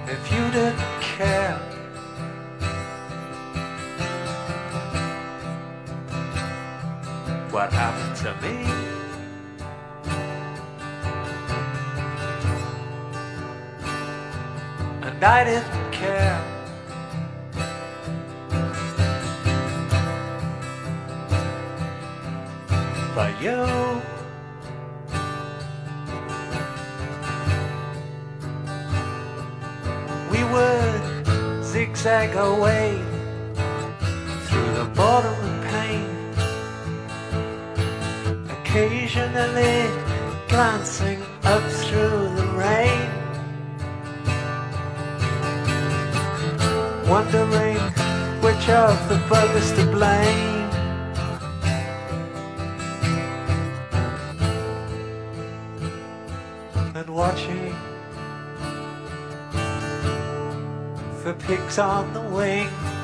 if you didn't care. What happened to me? And I didn't care. But you, we would zigzag our way through the bottom of pain, occasionally glancing up through the rain, wondering which of the buggers to blame. And watching for pigs on the wing.